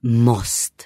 Most.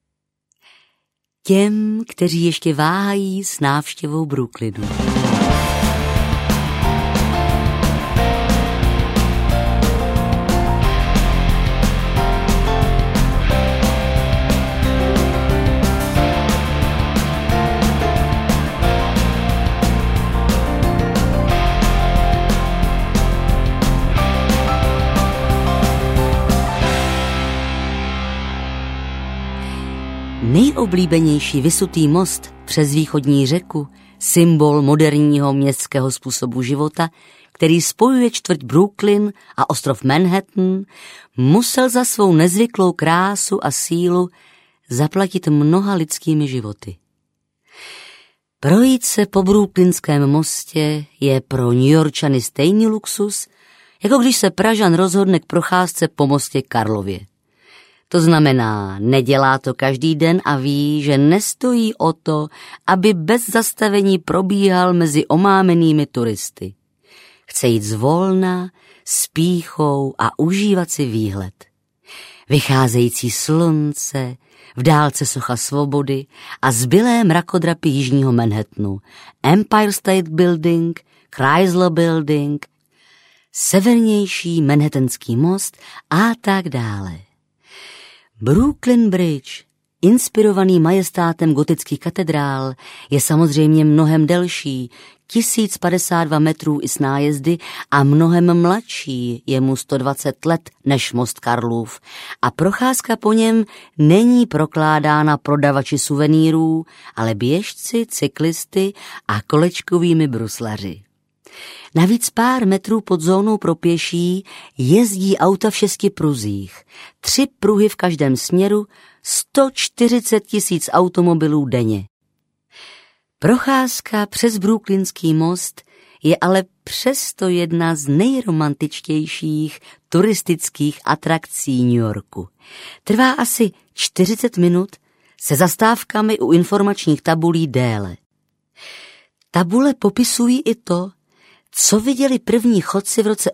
Těm, kteří ještě váhají s návštěvou Brooklynu. Nejoblíbenější visutý most přes východní řeku, symbol moderního městského způsobu života, který spojuje čtvrť Brooklyn a ostrov Manhattan, musel za svou nezvyklou krásu a sílu zaplatit mnoha lidskými životy. Projít se po brooklynském mostě je pro Newyorčany stejný luxus, jako když se Pražan rozhodne k procházce po mostě Karlově. To znamená, nedělá to každý den a ví, že nestojí o to, aby bez zastavení probíhal mezi omámenými turisty. Chce jít zvolna, s pýchou a užívat si výhled. Vycházející slunce, v dálce socha Svobody a zbylé mrakodrapy jižního Manhattanu, Empire State Building, Chrysler Building, severnější Manhattanský most a tak dále. Brooklyn Bridge, inspirovaný majestátem gotických katedrál, je samozřejmě mnohem delší, 1052 metrů i s nájezdy a mnohem mladší, je mu 120 let než most Karlův a procházka po něm není prokládána prodavači suvenýrů, ale běžci, cyklisty a kolečkovými bruslaři. Navíc pár metrů pod zónou pro pěší jezdí auta v 6 pruzích, 3 pruhy v každém směru, 140 000 automobilů denně. Procházka přes Brooklynský most je ale přesto jedna z nejromantičtějších turistických atrakcí New Yorku. Trvá asi 40 minut, se zastávkami u informačních tabulí déle. Tabule popisují i to, co viděli první chodci v roce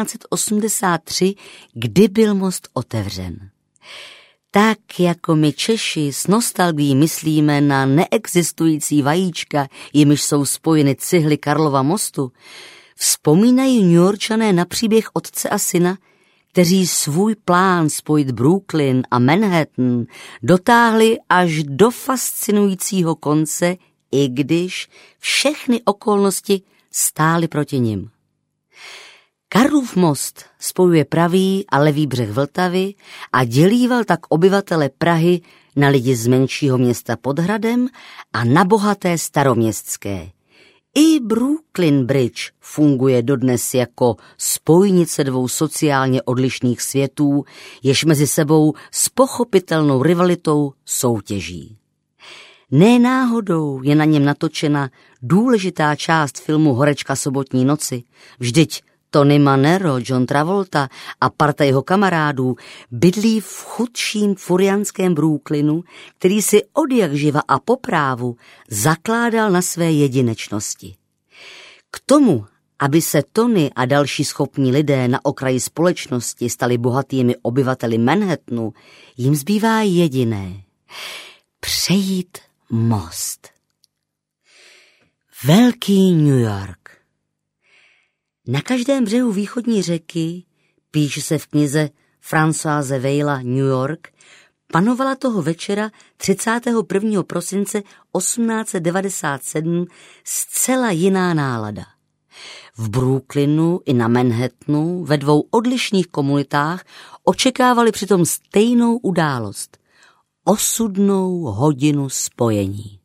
1883, kdy byl most otevřen. Tak jako my Češi s nostalgií myslíme na neexistující vajíčka, jimiž jsou spojeny cihly Karlova mostu, vzpomínají Newyorčané na příběh otce a syna, kteří svůj plán spojit Brooklyn a Manhattan dotáhli až do fascinujícího konce, i když všechny okolnosti stáli proti nim. Karlův most spojuje pravý a levý břeh Vltavy a dělíval tak obyvatele Prahy na lidi z menšího města pod hradem a na bohaté staroměstské. I Brooklyn Bridge funguje dodnes jako spojnice dvou sociálně odlišných světů, jež mezi sebou s pochopitelnou rivalitou soutěží. Ne náhodou je na něm natočena důležitá část filmu Horečka sobotní noci. Vždyť Tony Manero, John Travolta a parta jeho kamarádů bydlí v chudším furianském Brooklynu, který si odjakživa a po právu zakládal na své jedinečnosti. K tomu, aby se Tony a další schopní lidé na okraji společnosti stali bohatými obyvateli Manhattanu, jim zbývá jediné – přejít most. Velký New York. Na každém břehu východní řeky, píše se v knize Francoise Weila New York, panovala toho večera 31. prosince 1897 zcela jiná nálada. V Brooklynu i na Manhattanu ve dvou odlišných komunitách očekávali přitom stejnou událost – osudnou hodinu spojení.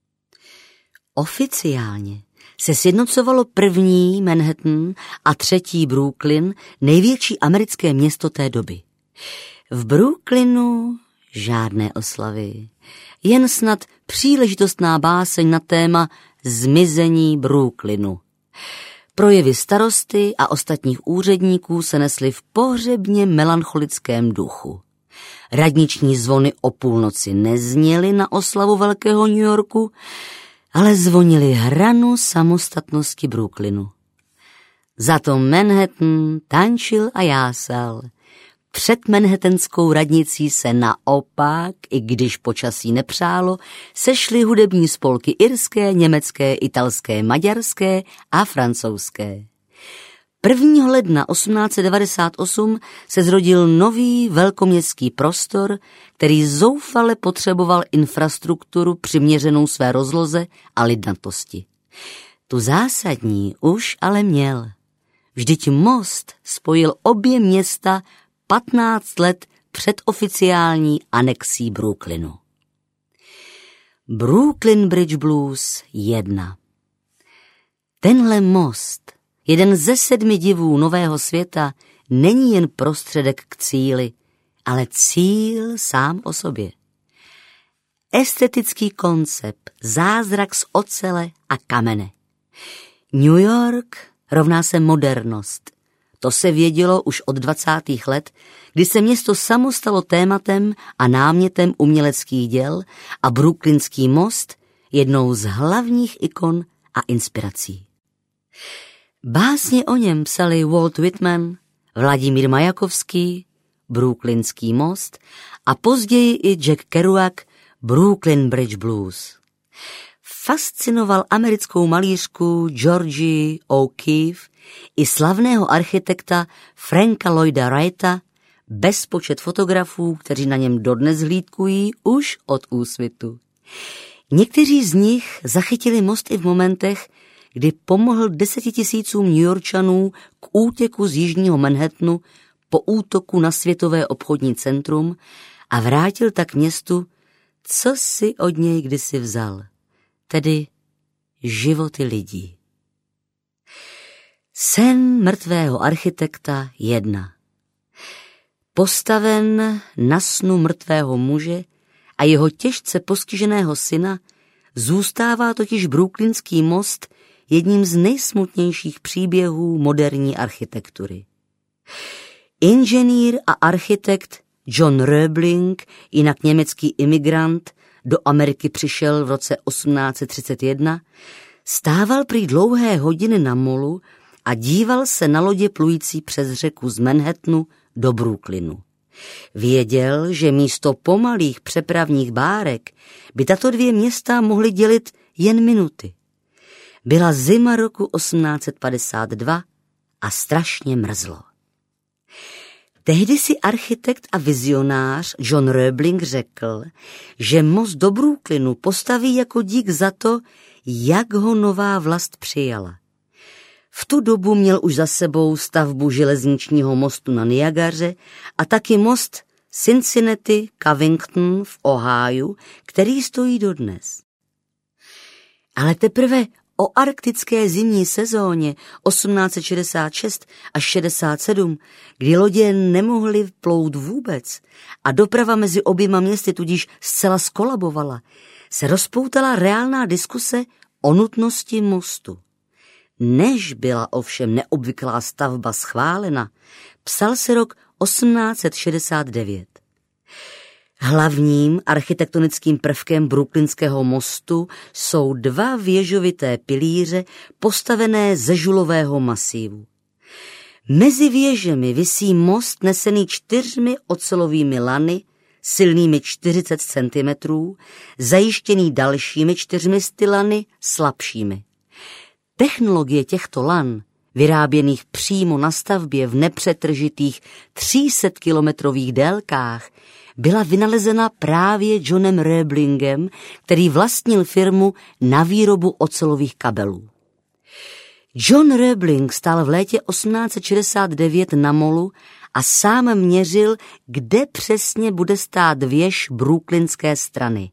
Oficiálně se sjednocovalo první Manhattan a třetí Brooklyn, největší americké město té doby. V Brooklynu žádné oslavy, jen snad příležitostná báseň na téma zmizení Brooklynu. Projevy starosty a ostatních úředníků se nesly v pohřebně melancholickém duchu. Radniční zvony o půlnoci nezněly na oslavu velkého New Yorku, ale zvonili hranu samostatnosti Brooklynu. Za to Manhattan tančil a jásal. Před manhattanskou radnicí se naopak, i když počasí nepřálo, sešly hudební spolky irské, německé, italské, maďarské a francouzské. 1. ledna 1898 se zrodil nový velkoměstský prostor, který zoufale potřeboval infrastrukturu přiměřenou své rozloze a lidnatosti. Tu zásadní už ale měl. Vždyť most spojil obě města 15 let před oficiální anexí Brooklynu. Brooklyn Bridge Blues 1. Tenhle most, jeden ze 7 divů nového světa, není jen prostředek k cíli, ale cíl sám o sobě. Estetický koncept, zázrak z ocele a kamene. New York rovná se modernost. To se vědělo už od 20. let, kdy se město samo stalo tématem a námětem uměleckých děl a Brooklynský most jednou z hlavních ikon a inspirací. Básně o něm psali Walt Whitman, Vladimír Majakovský, Brooklynský most a později i Jack Kerouac, Brooklyn Bridge Blues. Fascinoval americkou malířku Georgie O'Keeffe i slavného architekta Franka Lloyda Wrighta, bezpočet fotografů, kteří na něm dodnes hlídkují už od úsvitu. Někteří z nich zachytili most i v momentech, kdy pomohl 10 000 Newyorčanů k útěku z jižního Manhattanu po útoku na Světové obchodní centrum a vrátil tak městu, co si od něj kdysi vzal, tedy životy lidí. Sen mrtvého architekta 1. Postaven na snu mrtvého muže a jeho těžce postiženého syna zůstává totiž Brooklynský most jedním z nejsmutnějších příběhů moderní architektury. Inženýr a architekt John Roebling, jinak německý imigrant, do Ameriky přišel v roce 1831, stával prý dlouhé hodiny na molu a díval se na lodě plující přes řeku z Manhattanu do Brooklynu. Věděl, že místo pomalých přepravních bárek by tato 2 města mohly dělit jen minuty. Byla zima roku 1852 a strašně mrzlo. Tehdy si architekt a vizionář John Roebling řekl, že most do Brooklynu postaví jako dík za to, jak ho nová vlast přijala. V tu dobu měl už za sebou stavbu železničního mostu na Niagaře a taky most Cincinnati-Covington v Ohiu, který stojí dodnes. Ale teprve o arktické zimní sezóně 1866 až 67, kdy lodě nemohly plout vůbec a doprava mezi oběma městy tudíž zcela skolabovala, se rozpoutala reálná diskuse o nutnosti mostu. Než byla ovšem neobvyklá stavba schválena, psal se rok 1869. Hlavním architektonickým prvkem Brooklynského mostu jsou 2 věžovité pilíře postavené ze žulového masívu. Mezi věžemi visí most nesený 4 ocelovými lany, silnými 40 cm, zajištěný dalšími 4 lany, slabšími. Technologie těchto lan, vyráběných přímo na stavbě v nepřetržitých 300-kilometrových délkách, byla vynalezena právě Johnem Roeblingem, který vlastnil firmu na výrobu ocelových kabelů. John Roebling stál v létě 1869 na molu a sám měřil, kde přesně bude stát věž brooklynské strany.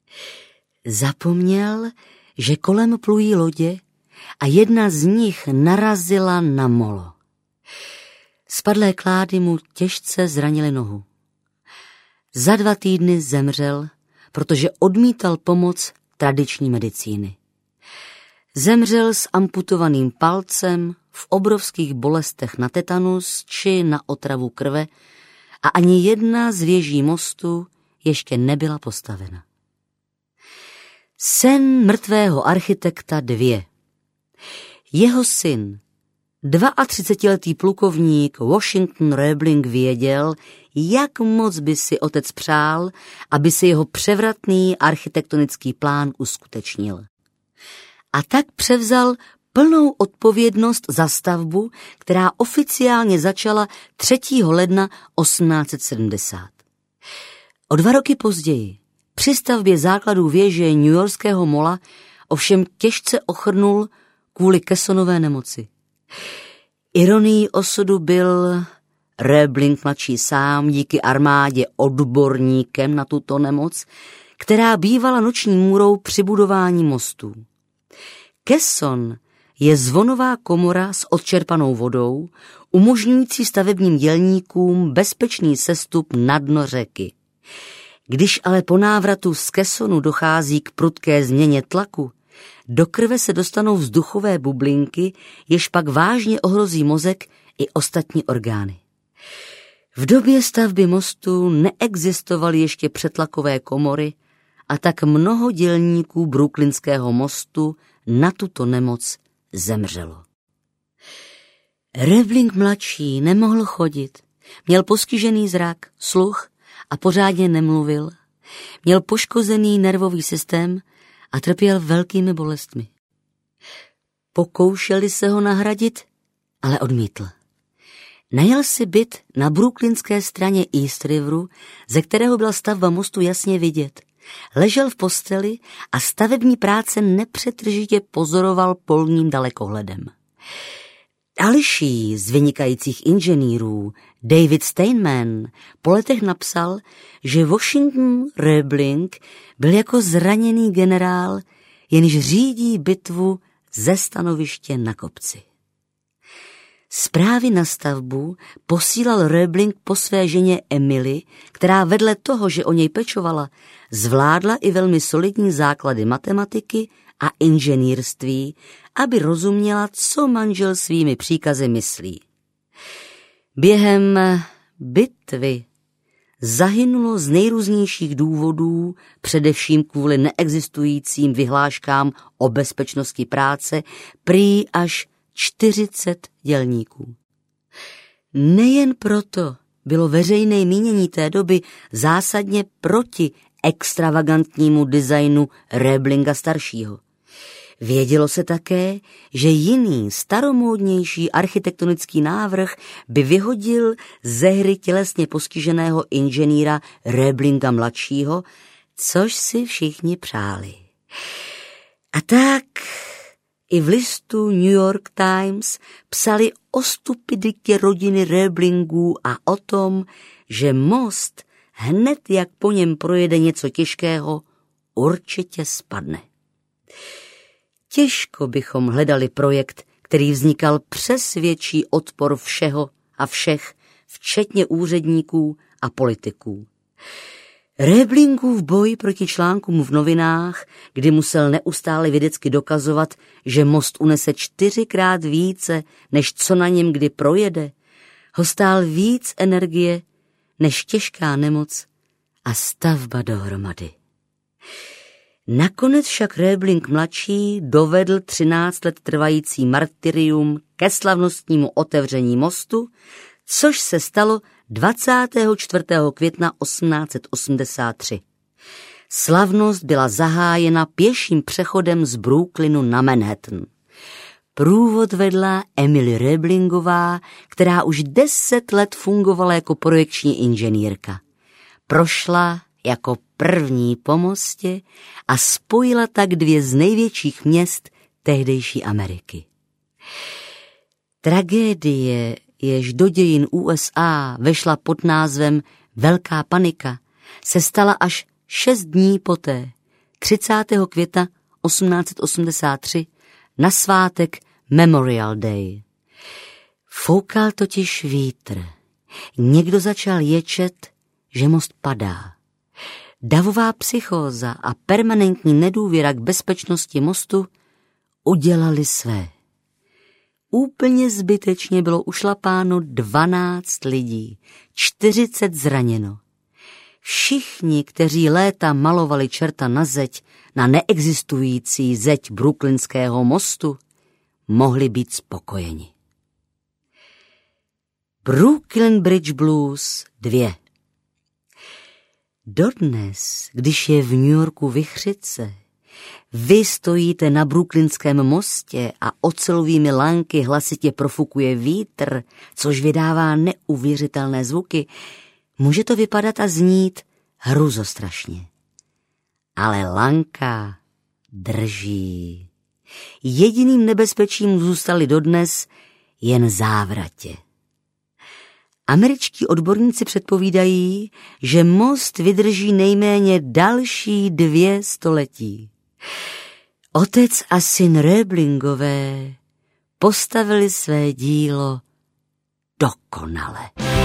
Zapomněl, že kolem plují lodě a jedna z nich narazila na molo. Spadlé klády mu těžce zranily nohu. Za 2 týdny zemřel, protože odmítal pomoc tradiční medicíny. Zemřel s amputovaným palcem, v obrovských bolestech na tetanus či na otravu krve a ani jedna z věží mostu ještě nebyla postavena. Sen mrtvého architekta 2. Jeho syn, 32letý plukovník Washington Roebling věděl, jak moc by si otec přál, aby se jeho převratný architektonický plán uskutečnil. A tak převzal plnou odpovědnost za stavbu, která oficiálně začala 3. ledna 1870. O 2 roky později, při stavbě základů věže newyorského mola, ovšem těžce ochrnul kvůli Kessonové nemoci. Ironií osudu byl Roebling mladší sám díky armádě odborníkem na tuto nemoc, která bývala noční můrou při budování mostů. Kesson je zvonová komora s odčerpanou vodou, umožňující stavebním dělníkům bezpečný sestup na dno řeky. Když ale po návratu z Kessonu dochází k prudké změně tlaku, do krve se dostanou vzduchové bublinky, jež pak vážně ohrozí mozek i ostatní orgány. V době stavby mostu neexistovaly ještě přetlakové komory a tak mnoho dělníků Brooklynského mostu na tuto nemoc zemřelo. Roebling mladší nemohl chodit, měl postižený zrak, sluch a pořádně nemluvil, měl poškozený nervový systém a trpěl velkými bolestmi. Pokoušeli se ho nahradit, ale odmítl. Najal si byt na brooklynské straně East Riveru, ze kterého byla stavba mostu jasně vidět. Ležel v posteli a stavební práce nepřetržitě pozoroval polním dalekohledem. Další z vynikajících inženýrů, David Steinman, po letech napsal, že Washington Roebling byl jako zraněný generál, jenž řídí bitvu ze stanoviště na kopci. Zprávy na stavbu posílal Roebling po své ženě Emily, která vedle toho, že o něj pečovala, zvládla i velmi solidní základy matematiky a inženýrství, aby rozuměla, co manžel svými příkazy myslí. Během bitvy zahynulo z nejrůznějších důvodů, především kvůli neexistujícím vyhláškám o bezpečnosti práce, prý až 40 dělníků. Nejen proto bylo veřejné mínění té doby zásadně proti extravagantnímu designu Roeblinga staršího. Vědělo se také, že jiný, staromódnější architektonický návrh by vyhodil ze hry tělesně postiženého inženýra Roeblinga mladšího, což si všichni přáli. A tak i v listu New York Times psali o stupiditě rodiny Roeblingů a o tom, že most hned jak po něm projede něco těžkého, určitě spadne. Těžko bychom hledali projekt, který vznikal přes větší odpor všeho a všech, včetně úředníků a politiků. Roeblingův boj proti článkům v novinách, kdy musel neustále vědecky dokazovat, že most unese 4krát více, než co na něm kdy projede, ho stál víc energie, než těžká nemoc a stavba dohromady. Nakonec však Roebling mladší dovedl 13 let trvající martyrium ke slavnostnímu otevření mostu, což se stalo 24. května 1883. Slavnost byla zahájena pěším přechodem z Brooklynu na Manhattan. Průvod vedla Emily Roeblingová, která už 10 let fungovala jako projekční inženýrka. Prošla jako první po mostě a spojila tak 2 z největších měst tehdejší Ameriky. Tragédie, jež do dějin USA vešla pod názvem Velká panika, se stala až 6 dní poté, 30. května 1883, na svátek Memorial Day. Foukal totiž vítr. Někdo začal ječet, že most padá. Davová psychóza a permanentní nedůvěra k bezpečnosti mostu udělali své. Úplně zbytečně bylo ušlapáno 12 lidí, 40 zraněno. Všichni, kteří léta malovali čerta na zeď, na neexistující zeď Brooklynského mostu, mohli být spokojeni. Brooklyn Bridge Blues 2. Dodnes, když je v New Yorku vichřice, vy stojíte na Brooklynském mostě a ocelovými lanky hlasitě profukuje vítr, což vydává neuvěřitelné zvuky, může to vypadat a znít hruzostrašně. Ale lanka drží. Jediným nebezpečím zůstaly dodnes jen závratě. Američtí odborníci předpovídají, že most vydrží nejméně další 2 století. Otec a syn Röblingové postavili své dílo dokonale.